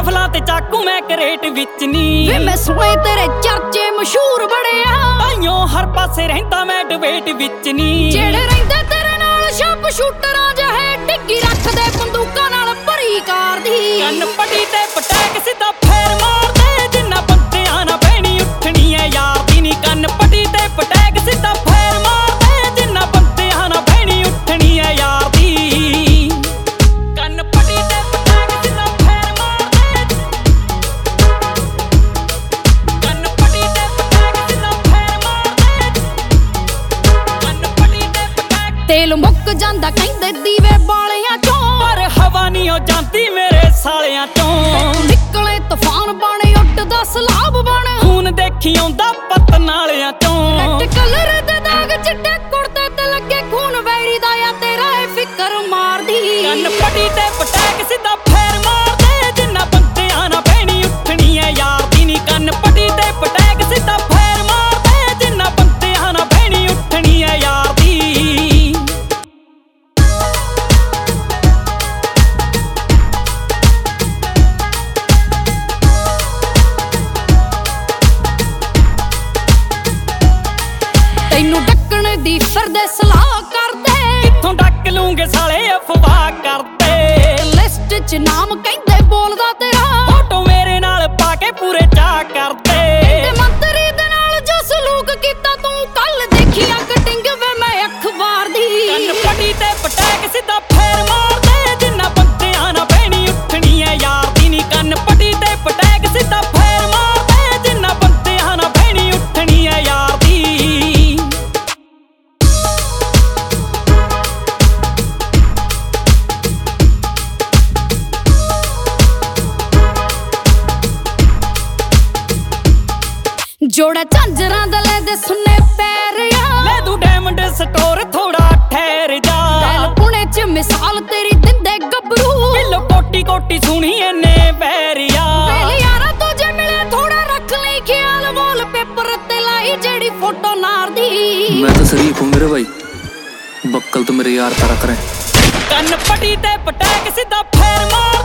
ਰਾਫਲਾਂ ਤੇ ਚਾਕੂ ਮੈਂ ਕਰੇਟ ਵਿੱਚ ਨੀ ਵੇ ਮੈਂ ਸੁਣੇ ਤੇਰੇ ਚਰਚੇ ਮਸ਼ਹੂਰ ਬੜੇ ਆ, ਤਾਈਓ ਹਰ ਪਾਸੇ ਰਹਿੰਦਾ ਮੈਂ ਡਿਬੇਟ ਵਿੱਚ ਨੀ। ਜਿਹੜੇ ਰਹਿੰਦੇ ਤੇਰੇ ਨਾਲ ਸ਼ਾਪ ਸ਼ੂਟਰਾਂ ਜਿਹੇ ਡਿੱਗੀ ਰੱਖਦੇ ਬੰਦੂਕਾਂ ਨਾਲ ਭਰੀ ਕਾਰ ਦੀ। ਕੰਨ ਪੱਟੀ ਤੇ ਪਟੈਕ ਸਿੱਧਾ ਫੇਰ ਮਾਰਦੇ, ਜਿੰਨਾ ਬੰਦਿਆਂ ਨਾ ਬਹਿਣੀ ਉੱਠਣੀ ਐ ਯਾਰ ਦੀ ਨੀ। ਕੰਨ ਪੱਟੀ ਤੇ ਪਟੈਕ ਸਿੱਧਾ ਫੇਰ ਮਾਰਦੇ, ਜਿੰਨਾ ਬੰਦਿਆਂ ਨਾ ਬਹਿਣੀ ਉੱਠਣੀ ਐ ਯਾਰ ਦੀ। ਕੰਨ ਪੱਟੀ ਤੇ ਪਟੈਕ ਸਿੱਧਾ ਫੇਰ ਮਾਰਦੇ, ਕੰਨ ਪੱਟੀ ਤੇ ਪਟੈਕ ਸਿੱਧਾ ਫੇਰ ਮਾਰਦੇ, ਕੰਨ ਪੱਟੀ ਤੇ ਪਟੈਕ। ਤੇਲ ਮੁੱਕ ਜਾਂਦਾ ਕਹਿੰਦੇ ਦੀਵੇ ਬਾਲਿਆਂ ਚੋਂ, ਪਰ ਹਵਾ ਨੀ ਹੋ ਜਾਂਦੀ ਮੇਰੇ ਸਾਲਿਆਂ ਚੋਂ। ਨਿਕਲੇ ਤੂਫਾਨ ਬਣੇ ਉੱਡਦਾ ਸਲਾਬ ਬਣ, ਖੂਨ ਦੇਖੀ ਆਉਂਦਾ ਪੱਤ ਨਾਲਿਆਂ ਚੋਂ। ਰੈੱਡ ਕਲਰ ਦੇ ਦਾਗ ਚਿੱਟੇ ਕੁੜਤੇ ਤੇ ਲੱਗੇ ਖੂਨ ਵੈਰੀ ਦਾ ਆ ਤੇਰਾ ਇਹ ਫਿਕਰ ਮਾਰਦੀ। ਕੰਨ ਪੱਟੀ ਤੇ ਪਟੈਕ ਸਿੱਧਾ ਫੇਰ ਮਾਰਦੇ, ਜਿੰਨਾ ਬੰਦਿਆਂ ਨਾ ਬਹਿਣੀ ਉੱਠਣੀ ਐ ਯਾਰ ਦੀ ਨੀ। ਕੰਨ ਪੱਟੀ ਤੇ ਪਟੈਕ ਸਿੱਧਾ ਫੇਰ ਮਾਰਦੇ, ਜਿੰਨਾ ਬੰਦਿਆਂ ਨਾ ਬਹਿਣੀ ਉੱਠਣੀ ਐ ਯਾਰ ਦੀ। ਤੈਨੂੰ ਡੱਕਣ ਦੀ ਫਿਰਦੇ ਸਲਾਹ ਕਰਦੇ, ਇੱਥੋਂ ਡੱਕ ਲੂੰਗੇ ਸਾਲੇ ਅਫਵਾਹ ਕਰਦੇ। ਲਿਸਟ 'ਚ ਨਾਮ ਕਹਿੰਦੇ ਬੋਲਦਾ ਤੇਰਾ, ਫੋਟੋ ਮੇਰੇ ਨਾਲ ਪਾ ਕੇ ਪੂਰੇ ਚਾਅ ਕਰਦੇ। ਤੇ ਮੰਤਰੀ ਦੇ ਨਾਲ ਜੋ ਸਲੂਕ ਕੀਤਾ ਤੂੰ ਕੱਲ ਦੇਖੀਆਂ ਕਟਿੰਗ ਵੇ ਮੈਂ ਅਖਬਾਰ ਦੀ। ਕੰਨ ਪੱਟੀ ਤੇ ਪਟੈਕ ਸਿੱਧਾ ਫੇਰ ਮਾਰਦੇ, ਜਿੰਨਾ ਬੰਦਿਆਂ ਨਾ ਬਹਿਣੀ ਉੱਠਣੀ ਐ ਯਾਰ ਦੀ ਨੀ। ਕੰਨ ਪੱਟੀ ਤੇ ਪਟੈਕ ਸਿੱਧਾ ਫੇਰ ਮਾਰਦੇ, ਜਿੰਨਾ ਬੰਦਿਆਂ ਨਾ ਬਹਿਣੀ ਉੱਠਣੀ ਐ ਯਾਰ ਦੀ। ਜੋੜਾ ਝਾਂਜਰਾਂ ਦਾ ਲੈ ਦੇ ਸੁੰਨੇ ਪੈਰ ਆ, ਲੈ ਤੂੰ ਡਾਇਮੰਡ ਸਟੋਰ ਥੋੜਾ ਠਹਿਰ ਜਾ। ਦਿਲ ਪੁਣੇ 'ਚ ਮਿਸਾਲ ਤੇਰੀ ਦਿੰਦੇ ਗੱਭਰੂ, ਬਿੱਲੋ ਕੋਟੀ ਕੋਟੀ ਸੁਣੀ ਐਨੇ ਬੈਰੀਆ। ਵੇਲੇ ਯਾਰਾ ਤੋਂ ਜੇ ਮਿਲੇ ਥੋੜਾ ਰੱਖ ਲਈ ਖਿਆਲ, ਵਾਲ ਪੇਪਰ ਤੇ ਲਾਈ ਜਿਹੜੀ ਫੋਟੋ ਨਾਰ ਦੀ। मैं तो शरीफ हूँ मेरे भाई, बक्कल तो मेरे यार तरक रहे। ਕੰਨ ਪੱਟੀ ਤੇ ਪਟੈਕ ਸਿੱਧਾ ਫੇਰ ਮਾਰ